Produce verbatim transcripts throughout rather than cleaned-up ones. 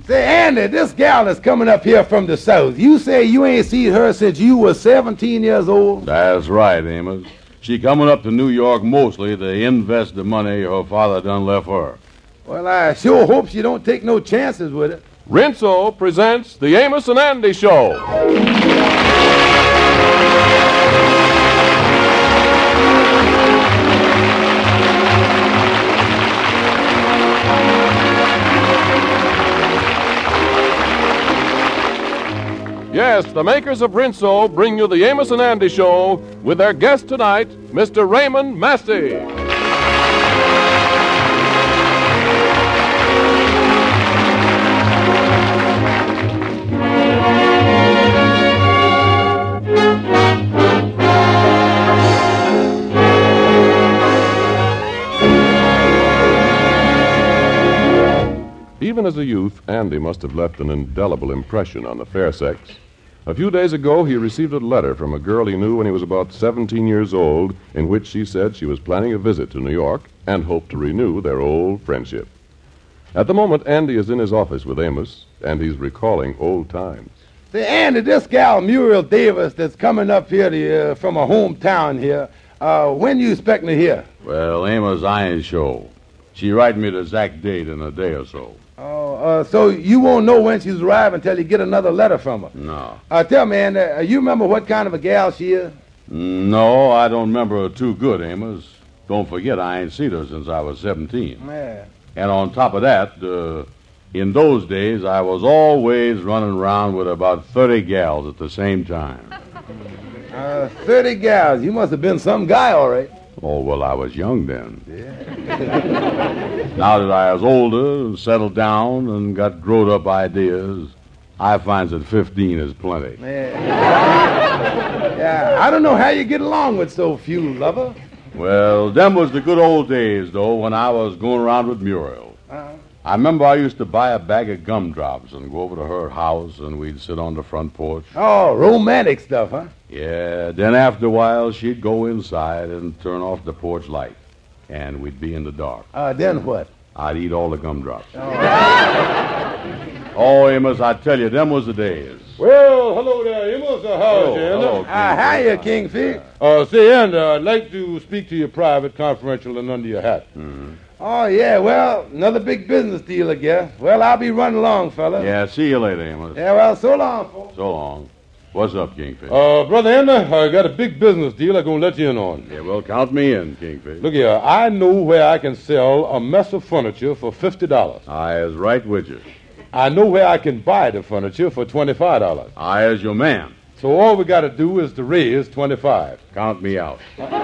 Say, Andy, this gal is coming up here from the south. You say you ain't seen her since you were seventeen years old? That's right, Amos. She coming up to New York mostly to invest the money her father done left her. Well, I sure hope she don't take no chances with it. Rinso presents the Amos and Andy Show. Yes, the makers of Rinso bring you the Amos and Andy Show with their guest tonight, Mister Raymond Massey. Even as a youth, Andy must have left an indelible impression on the fair sex. A few days ago, he received a letter from a girl he knew when he was about seventeen years old, in which she said she was planning a visit to New York and hoped to renew their old friendship. At the moment, Andy is in his office with Amos, and he's recalling old times. Say, Andy, this gal, Muriel Davis, that's coming up here to, uh, from a hometown here, uh, when you expecting to hear? Well, Amos, I ain't sure. She write me the exact date in a day or so. Oh, uh, so you won't know when she's arriving until you get another letter from her? No. Uh, tell me, Andy, uh, you remember what kind of a gal she is? No, I don't remember her too good, Amos. Don't forget, I ain't seen her since I was seventeen. Yeah. And on top of that, uh, in those days, I was always running around with about thirty gals at the same time. Uh, thirty gals. You must have been some guy, all right. Oh, well, I was young then. Yeah. Now that I was older and settled down and got grown-up ideas, I finds that fifteen is plenty. Yeah. Yeah, I don't know how you get along with so few, lover. Well, them was the good old days, though, when I was going around with Muriel. Uh-huh. I remember I used to buy a bag of gumdrops and go over to her house, and we'd sit on the front porch. Oh, romantic stuff, huh? Yeah, then after a while, she'd go inside and turn off the porch light, and we'd be in the dark. Uh, then what? I'd eat all the gumdrops. Oh, oh Amos, I tell you, them was the days. Well, hello there, Amos. Uh, how's Hello, you, hello, Andy? Uh, hiya, Kingfish. Uh, say, Andy, I'd like to speak to you private, confidential, and under your hat. Mm-hmm. Oh, yeah, well, another big business deal, I guess. Well, I'll be running along, fella. Yeah, see you later, Amos. Yeah, well, so long, folks. So long. What's up, Kingfish? Uh, Brother Andy, I got a big business deal I'm going to let you in on. Yeah, well, count me in, Kingfish. Look here, I know where I can sell a mess of furniture for fifty dollars. I is right with you. I know where I can buy the furniture for twenty-five dollars. I is your man. So all we got to do is to raise twenty-five. Count me out.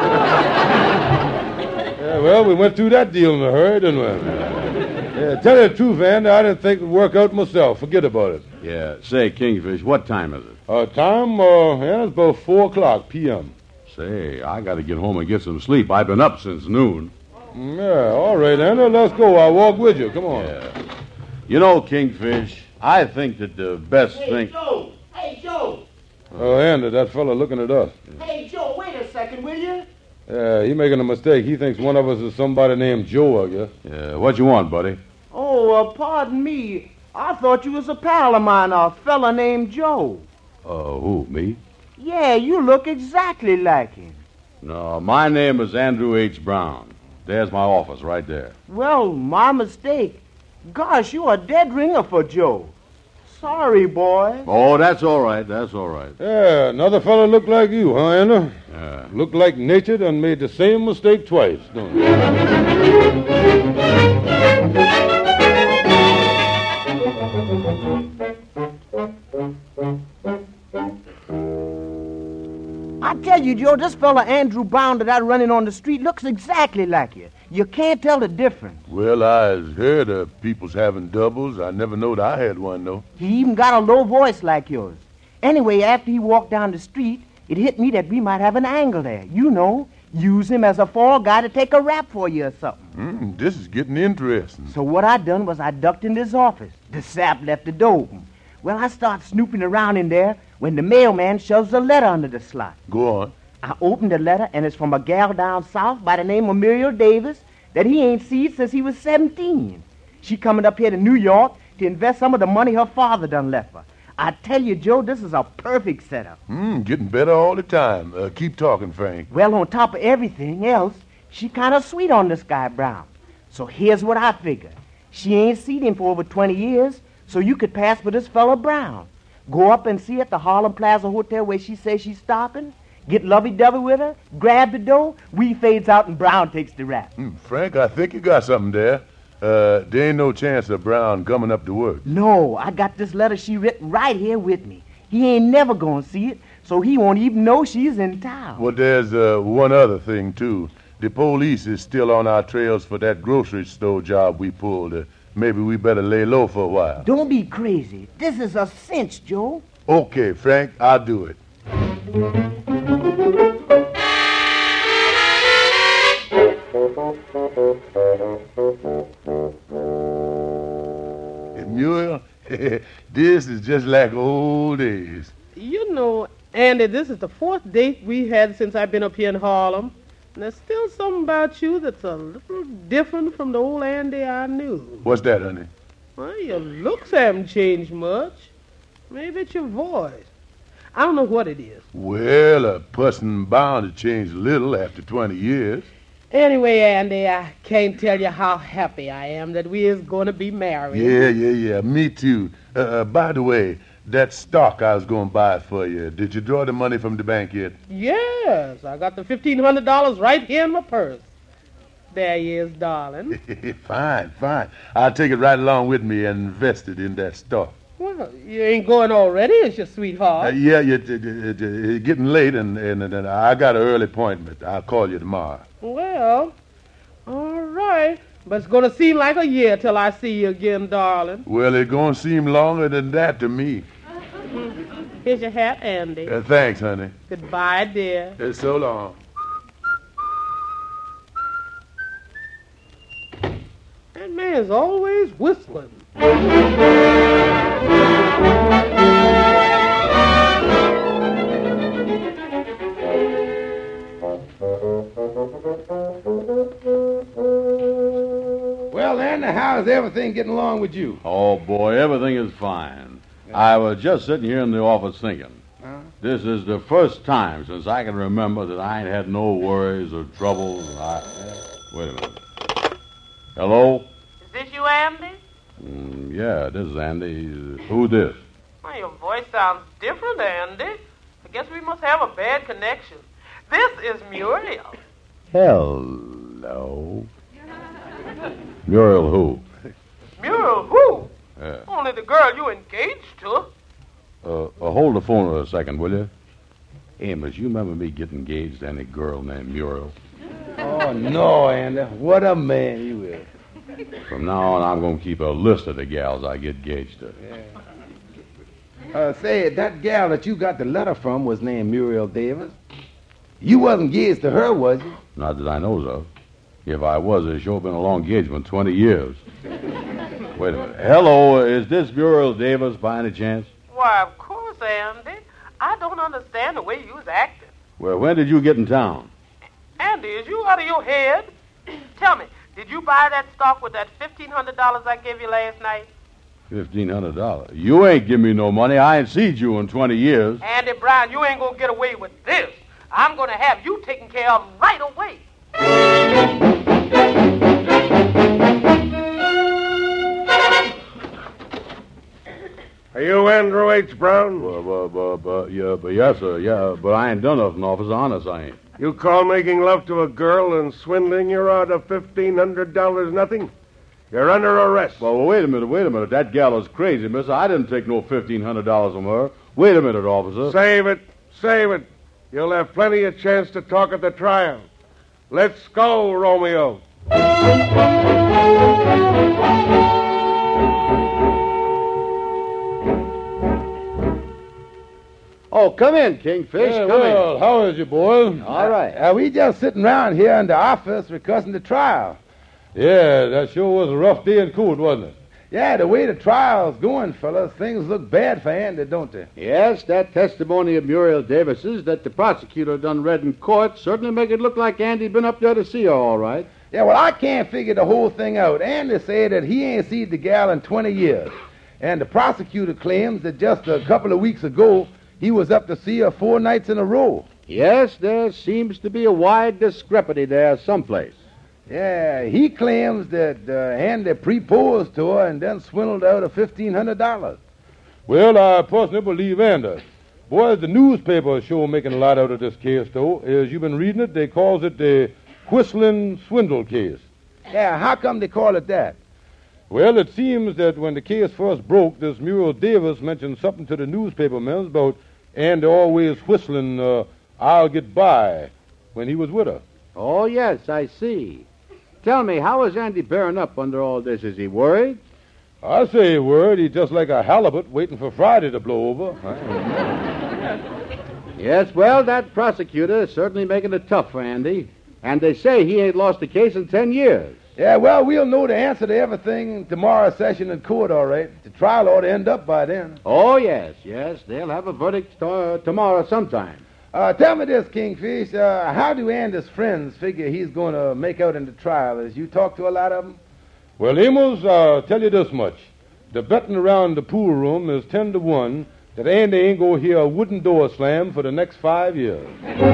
Yeah, well, we went through that deal in a hurry, didn't we? Yeah, tell you the truth, Andy, I didn't think it would work out myself. Forget about it. Yeah, say, Kingfish, what time is it? Uh, time, uh, yeah, it's about four o'clock p m Say, I got to get home and get some sleep. I've been up since noon. Yeah, all right, Andy, let's go. I'll walk with you. Come on. Yeah. You know, Kingfish, I think that the best Hey, thing... Joe! Hey, Joe! Oh, Andy, that fella looking at us. Hey, Joe, wait a second, will you? Yeah, he making a mistake. He thinks one of us is somebody named Joe, I guess. Yeah, what you want, buddy? Oh, uh, pardon me. I thought you was a pal of mine, a fella named Joe. Uh, who, me? Yeah, you look exactly like him. No, my name is Andrew H. Brown. There's my office right there. Well, my mistake. Gosh, you a dead ringer for Joe. Sorry, boy. Oh, that's all right. That's all right. Yeah, another fella look like you, huh, Andy? Yeah. Look like nature done made the same mistake twice, don't it? I tell you, Joe, this fella Andrew Brown that I running on the street looks exactly like you. You can't tell the difference. Well, I heard of people's having doubles. I never knowed I had one, though. He even got a low voice like yours. Anyway, after he walked down the street, it hit me that we might have an angle there. You know, use him as a fall guy to take a rap for you or something. Mm, this is getting interesting. So what I done was I ducked in this office. The sap left the door open. Well, I start snooping around in there when the mailman shoves a letter under the slot. Go on. I opened the letter, and it's from a gal down south by the name of Muriel Davis that he ain't seen since he was seventeen. She coming up here to New York to invest some of the money her father done left her. I tell you, Joe, this is a perfect setup. Hmm, getting better all the time. Uh, keep talking, Frank. Well, on top of everything else, she kind of sweet on this guy, Brown. So here's what I figure. She ain't seen him for over twenty years, so you could pass for this fella Brown. Go up and see at the Harlem Plaza Hotel where she says she's stopping, get lovey-dovey with her, grab the dough, we fades out and Brown takes the rap. Hmm, Frank, I think you got something there. Uh, there ain't no chance of Brown coming up to work. No, I got this letter she written right here with me. He ain't never gonna see it, so he won't even know she's in town. Well, there's uh, one other thing, too. The police is still on our trails for that grocery store job we pulled. Uh, maybe we better lay low for a while. Don't be crazy. This is a cinch, Joe. Okay, Frank, I'll do it. Hey, Muriel, this is just like old days. You know, Andy, this is the fourth date we had since I've been up here in Harlem. And there's still something about you that's a little different from the old Andy I knew. What's that, honey? Well, your looks haven't changed much. Maybe it's your voice. I don't know what it is. Well, a person bound to change a little after twenty years. Anyway, Andy, I can't tell you how happy I am that we is going to be married. Yeah, yeah, yeah. Me too. Uh, uh, by the way, that stock I was going to buy for you, did you draw the money from the bank yet? Yes, I got the fifteen hundred dollars right here in my purse. There he is, darling. Fine, fine. I'll take it right along with me and invest it in that stock. Well, you ain't going already, is your Uh, sweetheart? yeah, you, it, it, it's getting late, and, and, and I got an early appointment. I'll call you tomorrow. Well, all right. But it's going to seem like a year till I see you again, darling. Well, it's going to seem longer than that to me. Here's your hat, Andy. Uh, thanks, honey. Goodbye, dear. Uh, so long. That man's always whistling. Well, Andy, how's everything getting along with you? Oh, boy, everything is fine. I was just sitting here in the office thinking. Huh? This is the first time since I can remember that I ain't had no worries or troubles. I... Wait a minute. Hello? Is this you, Andy? Mm, yeah, this is Andy. Who this? Well, your voice sounds different, Andy. I guess we must have a bad connection. This is Muriel. Hello. Muriel who? Muriel who? Yeah. Only the girl you engaged to. Uh, uh, hold the phone a second, will you? Amos, you remember me getting engaged to any girl named Muriel? Oh, no, Andy. What a man you is. From now on, I'm going to keep a list of the gals I get engaged to. Yeah. Uh, say, that gal that you got the letter from was named Muriel Davis. You wasn't engaged to her, was you? Not that I knows of. If I was, it's sure been a long engagement, twenty years. Wait a minute. Hello, is this Muriel Davis by any chance? Why, of course, Andy. I don't understand the way you was acting. Well, when did you get in town? Andy, is you out of your head? Tell me, did you buy that stock with that fifteen hundred dollars I gave you last night? fifteen hundred dollars. You ain't give me no money. I ain't seen you in twenty years. Andy Brown, you ain't gonna get away with this. I'm gonna have you taken care of right away. Are you Andrew H. Brown? But, but, but, but, yeah, but yes, sir, yeah, but I ain't done nothing, officer. Honest, I ain't. You call making love to a girl and swindling her out of fifteen hundred dollars nothing? You're under arrest. Well, well, wait a minute, wait a minute. That gal is crazy, miss. I didn't take no fifteen hundred dollars from her. Wait a minute, officer. Save it. Save it. You'll have plenty of chance to talk at the trial. Let's go, Romeo. Oh, come in, Kingfish. Yeah, come well, in. how is you, boy? All right. Uh, we just sitting around here in the office recussing the trial. Yeah, that sure was a rough day in court, wasn't it? Yeah, the way the trial's going, fellas, things look bad for Andy, don't they? Yes, that testimony of Muriel Davis's that the prosecutor done read in court certainly make it look like Andy'd been up there to see her all right. Yeah, well, I can't figure the whole thing out. Andy said that he ain't seen the gal in twenty years. And the prosecutor claims that just a couple of weeks ago, he was up to see her four nights in a row. Yes, there seems to be a wide discrepancy there someplace. Yeah, he claims that uh, Andy proposed to her and then swindled out of fifteen hundred dollars. Well, I personally believe Andy. Boys, the newspaper sure making a lot out of this case, though. As you've been reading it, they calls it the Whistling Swindle case. Yeah, how come they call it that? Well, it seems that when the case first broke, this Muriel Davis mentioned something to the newspaper men about Andy always whistling, uh, I'll get by, when he was with her. Oh, yes, I see. Tell me, how is Andy bearing up under all this? Is he worried? I say a word, he's just like a halibut waiting for Friday to blow over. Yes, well, that prosecutor is certainly making it tough for Andy. And they say he ain't lost a case in ten years. Yeah, well, we'll know the answer to everything tomorrow's session in court, all right. The trial ought to end up by then. Oh, yes, yes. They'll have a verdict to- tomorrow sometime. Uh, tell me this, Kingfish. Uh, how do Andy's friends figure he's going to make out in the trial? As you talk to a lot of them? Well, Amos, I'll tell you this much. The betting around the pool room is ten to one that Andy ain't going to hear a wooden door slam for the next five years.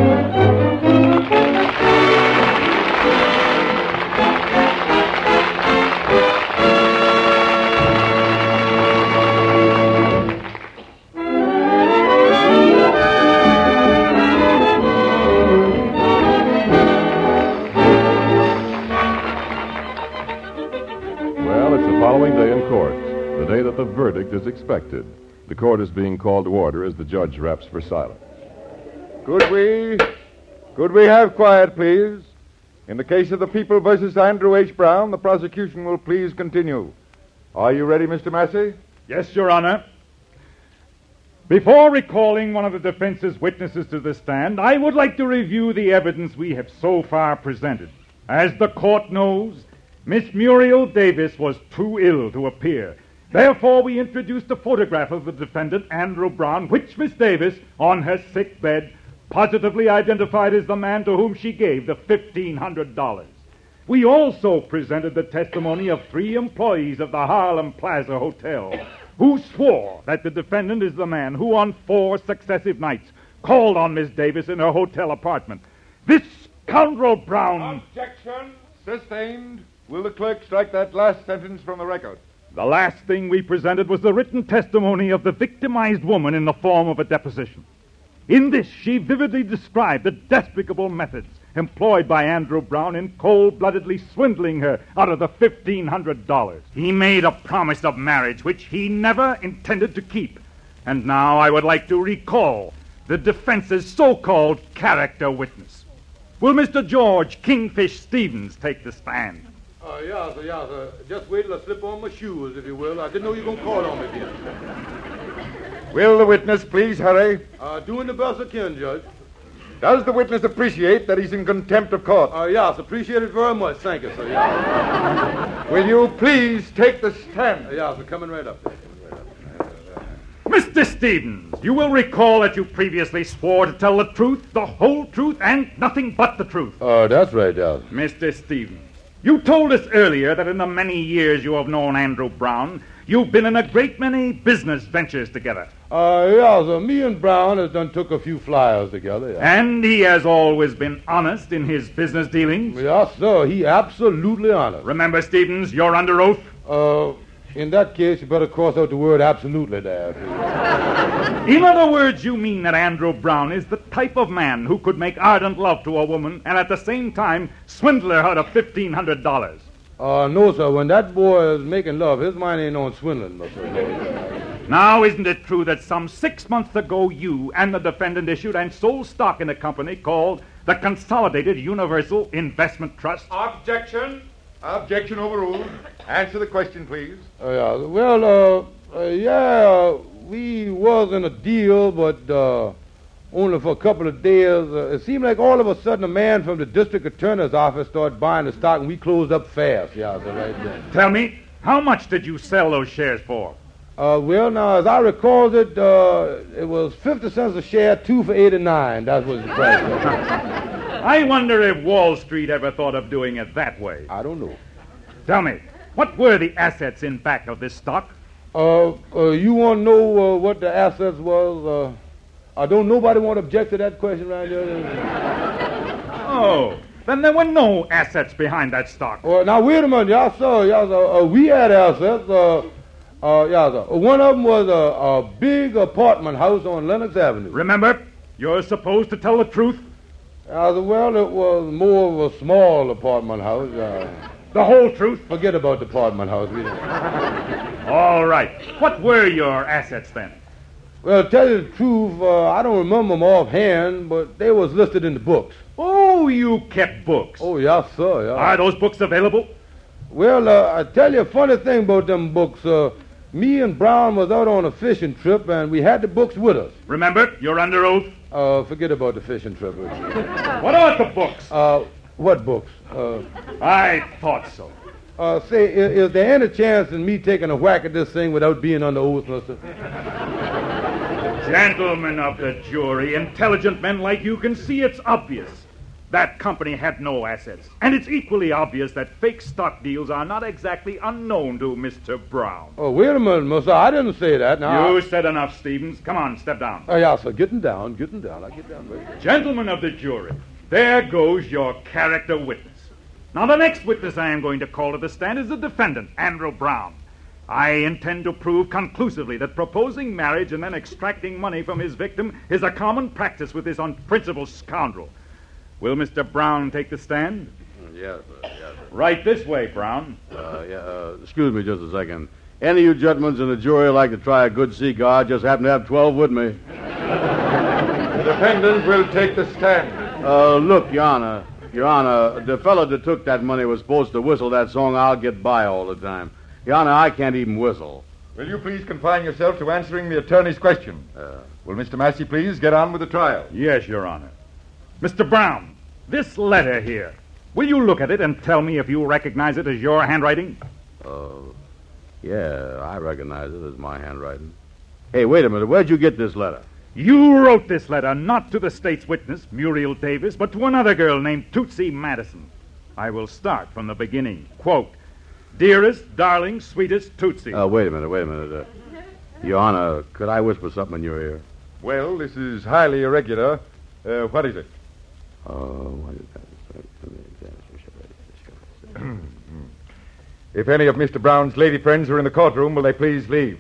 Following day in court, the day that the verdict is expected. The court is being called to order as the judge raps for silence. Could we, could we have quiet, please? In the case of the People versus Andrew H. Brown, the prosecution will please continue. Are you ready, Mister Massey? Yes, Your Honor. Before recalling one of the defense's witnesses to the stand, I would like to review the evidence we have so far presented. As the court knows, Miss Muriel Davis was too ill to appear. Therefore, we introduced a photograph of the defendant, Andrew Brown, which Miss Davis, on her sick bed, positively identified as the man to whom she gave the fifteen hundred dollars. We also presented the testimony of three employees of the Harlem Plaza Hotel, who swore that the defendant is the man who on four successive nights called on Miss Davis in her hotel apartment. This scoundrel Brown... Objection sustained. Will the clerk strike that last sentence from the record? The last thing we presented was the written testimony of the victimized woman in the form of a deposition. In this, she vividly described the despicable methods employed by Andrew Brown in cold-bloodedly swindling her out of the fifteen hundred dollars. He made a promise of marriage which he never intended to keep. And now I would like to recall the defense's so-called character witness. Will Mister George Kingfish Stevens take the stand? Uh, yeah, sir, yeah, sir. Just wait till I slip on my shoes, if you will. I didn't know you were going to call on me again. Will the witness please hurry? Uh, doing the best I can, Judge. Does the witness appreciate that he's in contempt of court? Uh, yes, appreciate it very much. Thank you, sir. Yeah. Will you please take the stand? Uh, yeah, sir, coming right up there. Mister Stevens, you will recall that you previously swore to tell the truth, the whole truth, and nothing but the truth. Uh, that's right, yeah. Mister Stevens, you told us earlier that in the many years you have known Andrew Brown, you've been in a great many business ventures together. Uh, yeah, sir. Me and Brown has done took a few flyers together, yeah. And he has always been honest in his business dealings? Yes, sir. He absolutely honest. Remember, Stevens, you're under oath? Uh, in that case, you better cross out the word absolutely there. In other words, you mean that Andrew Brown is the type of man who could make ardent love to a woman and at the same time swindle her out of fifteen hundred dollars? Uh, no, sir. When that boy is making love, his mind ain't on swindling, no, sir. Now, isn't it true that some six months ago you and the defendant issued and sold stock in a company called the Consolidated Universal Investment Trust? Objection. Objection overruled. Answer the question, please. Uh, yeah. Well, uh, uh, yeah, we was in a deal, but uh, only for a couple of days. Uh, it seemed like all of a sudden a man from the district attorney's office started buying the stock, and we closed up fast. Yeah, so right there. Tell me, how much did you sell those shares for? Uh, well, now, as I recall it, uh, it was fifty cents a share, two for eighty-nine. That was the price. I wonder if Wall Street ever thought of doing it that way. I don't know. Tell me, what were the assets in back of this stock? Uh, uh, you want to know uh, what the assets was? Uh, I don't nobody want to object to that question right there. Oh, then there were no assets behind that stock. Well, now wait a minute, y'all saw, y'all saw, uh, we had assets. Uh, uh, y'all saw. One of them was a, a big apartment house on Lenox Avenue. Remember, you're supposed to tell the truth. Uh, well, it was more of a small apartment house. Uh, the whole truth? Forget about the apartment house. We All right. What were your assets then? Well, to tell you the truth, uh, I don't remember them offhand, but they was listed in the books. Oh, you kept books. Oh, yes, sir. Yeah. Are those books available? Well, uh, I tell you a funny thing about them books. Uh, me and Brown was out on a fishing trip, and we had the books with us. Remember, you're under oath. Uh, forget about the fishing trip. What about the books? Uh, what books? Uh, I thought so. Uh, say, is, is there any chance in me taking a whack at this thing without being under oath, mister? Gentlemen of the jury, intelligent men like you can see it's obvious. That company had no assets. And it's equally obvious that fake stock deals are not exactly unknown to Mister Brown. Oh, wait a minute, mister. I didn't say that. Now, you I... said enough, Stevens. Come on, step down. Oh, yeah, sir. Getting down, getting down. I get down. Right. Gentlemen of the jury, there goes your character witness. Now, the next witness I am going to call to the stand is the defendant, Andrew Brown. I intend to prove conclusively that proposing marriage and then extracting money from his victim is a common practice with this unprincipled scoundrel. Will Mister Brown take the stand? Yes, sir. Yes, sir. Right this way, Brown. Uh, yeah, uh, excuse me just a second. Any of you gentlemen in the jury like to try a good cigar? Just happen to have twelve with me. The defendant will take the stand. Uh, look, Your Honor, Your Honor, the fellow that took that money was supposed to whistle that song, I'll Get By, all the time. Your Honor, I can't even whistle. Will you please confine yourself to answering the attorney's question? Uh, will Mister Massey please get on with the trial? Yes, Your Honor. Mister Brown, this letter here, will you look at it and tell me if you recognize it as your handwriting? Uh, yeah, I recognize it as my handwriting. Hey, wait a minute. Where'd you get this letter? You wrote this letter not to the state's witness, Muriel Davis, but to another girl named Tootsie Madison. I will start from the beginning. Quote, Dearest, darling, sweetest Tootsie. Uh, wait a minute, wait a minute. Uh, Your Honor, could I whisper something in your ear? Well, this is highly irregular. Uh, what is it? Oh, uh, what is that? If any of Mister Brown's lady friends are in the courtroom, will they please leave?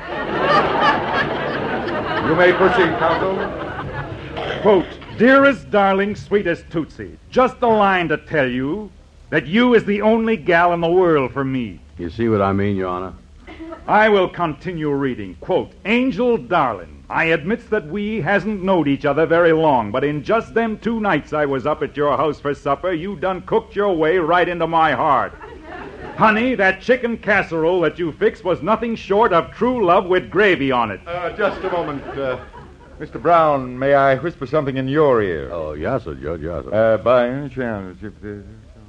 You may proceed, counsel. Quote, Dearest, darling, sweetest Tootsie, just a line to tell you that you is the only gal in the world for me. You see what I mean, Your Honor? I will continue reading. Quote, Angel, darling, I admits that we hasn't knowed each other very long, but in just them two nights I was up at your house for supper, you done cooked your way right into my heart. Honey, that chicken casserole that you fixed was nothing short of true love with gravy on it. Uh, just a moment. Uh, Mister Brown, may I whisper something in your ear? Oh, yes, sir, Judge, yes, sir. Uh, by any chance, if the...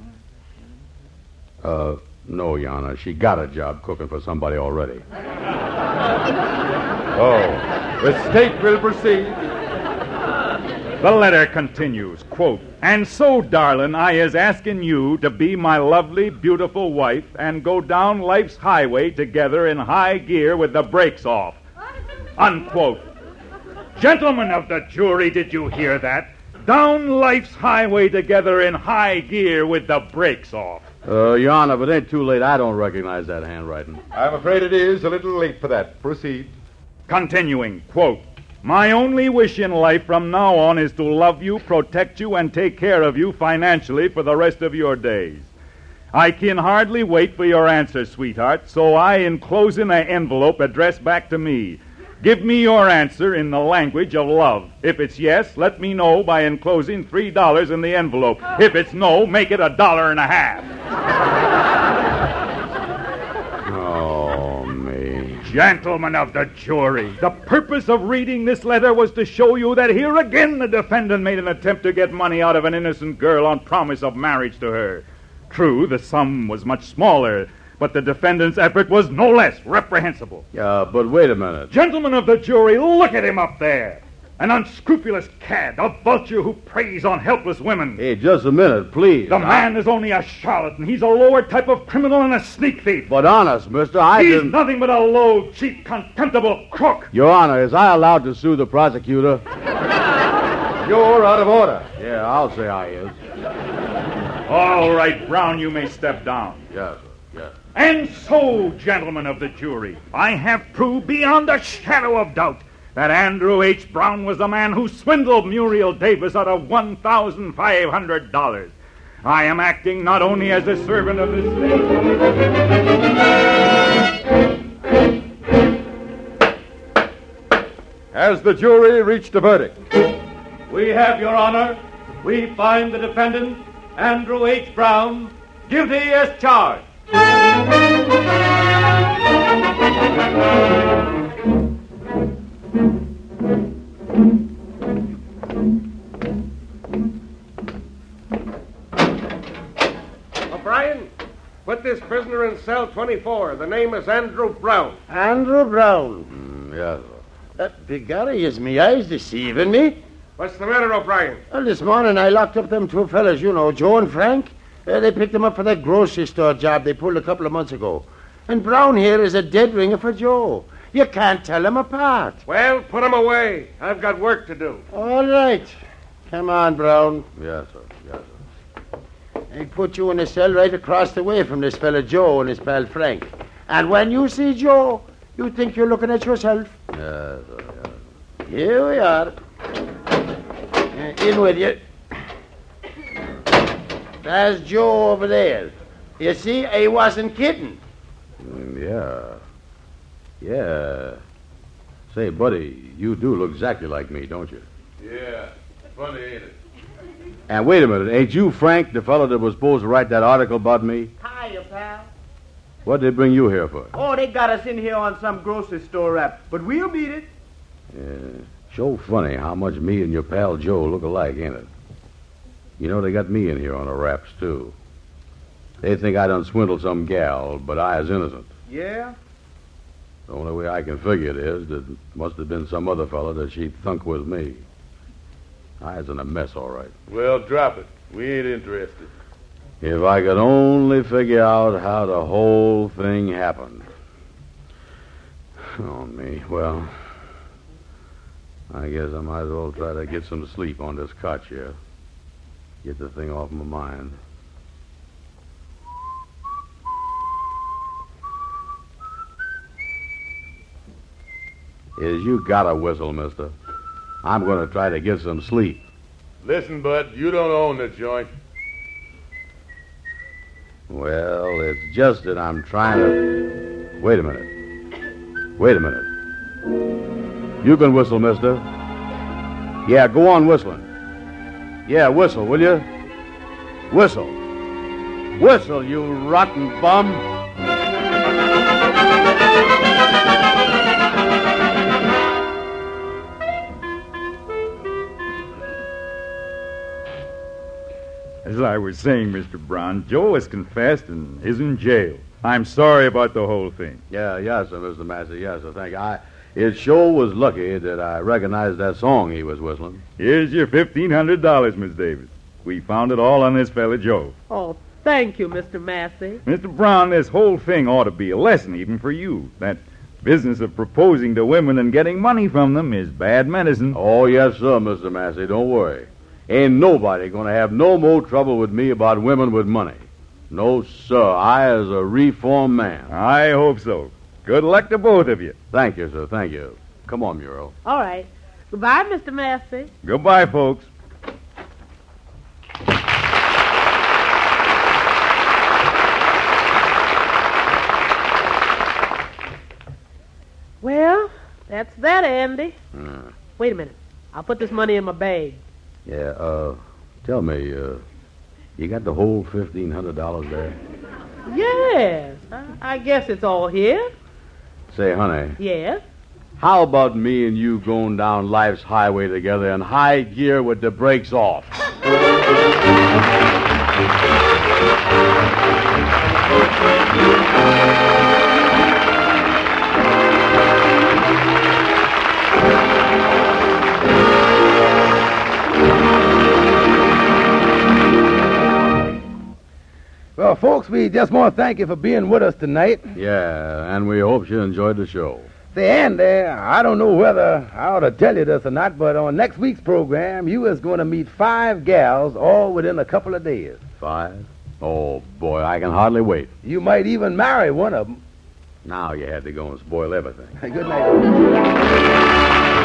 Uh, no, Your Honor. She got a job cooking for somebody already. Oh, the state will proceed. The letter continues, quote, And so, darling, I is asking you to be my lovely, beautiful wife and go down life's highway together in high gear with the brakes off. Unquote. Gentlemen of the jury, did you hear that? Down life's highway together in high gear with the brakes off. Uh, Your Honor, if it ain't too late, I don't recognize that handwriting. I'm afraid it is a little late for that. Proceed. Continuing, quote, My only wish in life from now on is to love you, protect you, and take care of you financially for the rest of your days. I can hardly wait for your answer, sweetheart, so I enclose in an envelope addressed back to me. Give me your answer in the language of love. If it's yes, let me know by enclosing three dollars in the envelope. If it's no, make it a dollar and a half. Oh, me. Gentlemen of the jury, the purpose of reading this letter was to show you that here again the defendant made an attempt to get money out of an innocent girl on promise of marriage to her. True, the sum was much smaller, but the defendant's effort was no less reprehensible. Yeah, but wait a minute. Gentlemen of the jury, look at him up there. An unscrupulous cad, a vulture who preys on helpless women. Hey, just a minute, please. The man is only a charlatan. He's a lower type of criminal and a sneak thief. But honest, mister, I He's didn't... nothing but a low, cheap, contemptible crook. Your Honor, is I allowed to sue the prosecutor? You're out of order. Yeah, I'll say I is. All right, Brown, you may step down. Yes, sir, yes. And so, gentlemen of the jury, I have proved beyond a shadow of doubt that Andrew H. Brown was the man who swindled Muriel Davis out of one thousand five hundred dollars. I am acting not only as a servant of the state. Has the jury reached a verdict? We have, Your Honor. We find the defendant, Andrew H. Brown, guilty as charged. O'Brien, put this prisoner in cell twenty-four. The name is Andrew Brown. Andrew Brown. Mm, yes, sir. That begorry is me eyes deceiving me. What's the matter, O'Brien? Well, this morning I locked up them two fellas, you know, Joe and Frank. Uh, they picked them up for that grocery store job they pulled a couple of months ago. And Brown here is a dead ringer for Joe. You can't tell them apart. Well, put them away. I've got work to do. All right. Come on, Brown. Yes, sir, yes, sir. I put you in a cell right across the way from this fella Joe and his pal Frank. And when you see Joe, you think you're looking at yourself. Yes, sir, yes. Here we are. Uh, in with you. There's Joe over there. You see, I wasn't kidding. Mm, yeah. Yeah. Say, buddy, you do look exactly like me, don't you? Yeah. Funny, ain't it? And wait a minute, ain't you Frank, the fellow that was supposed to write that article about me? Hiya, pal. What did they bring you here for? Oh, they got us in here on some grocery store rap, but we'll beat it. Yeah. Sure funny how much me and your pal Joe look alike, ain't it? You know, they got me in here on the raps, too. They think I done swindled some gal, but I is innocent. Yeah? The only way I can figure it is that it must have been some other fella that she thunk was me. I is in a mess, all right. Well, drop it. We ain't interested. If I could only figure out how the whole thing happened. Oh, me. Well, I guess I might as well try to get some sleep on this cot here. Get the thing off my mind. Is you got a whistle, mister? I'm going to try to get some sleep. Listen, Bud, you don't own the joint. Well, it's just that I'm trying to... Wait a minute. Wait a minute. You can whistle, mister. Yeah, go on whistling. Yeah, whistle, will you? Whistle. Whistle, you rotten bum. As I was saying, Mister Brown, Joe has confessed and is in jail. I'm sorry about the whole thing. Yeah, yes, sir, Mister Massey. Yes, sir, thank you. I, it sure was lucky that I recognized that song he was whistling. Here's your fifteen hundred dollars, Miss Davis. We found it all on this fella, Joe. Oh, thank you, Mister Massey. Mister Brown, this whole thing ought to be a lesson even for you. That business of proposing to women and getting money from them is bad medicine. Oh, yes, sir, Mister Massey. Don't worry. Ain't nobody going to have no more trouble with me about women with money. No, sir. I is a reformed man. I hope so. Good luck to both of you. Thank you, sir. Thank you. Come on, Muriel. All right. Goodbye, Mister Massey. Goodbye, folks. Well, that's that, Andy. Uh, Wait a minute. I'll put this money in my bag. yeah, uh, tell me, uh, you got the whole fifteen hundred dollars there? Yes. I, I guess it's all here. Say, honey, Yes. how about me and you going down life's highway together in high gear with the brakes off? folks, we just want to thank you for being with us tonight. Yeah, and we hope you enjoyed the show. Say, Andy, I don't know whether I ought to tell you this or not, but on next week's program, you is going to meet five gals all within a couple of days. Five? Oh, boy, I can hardly wait. You might even marry one of them. Now you had to go and spoil everything. Good night.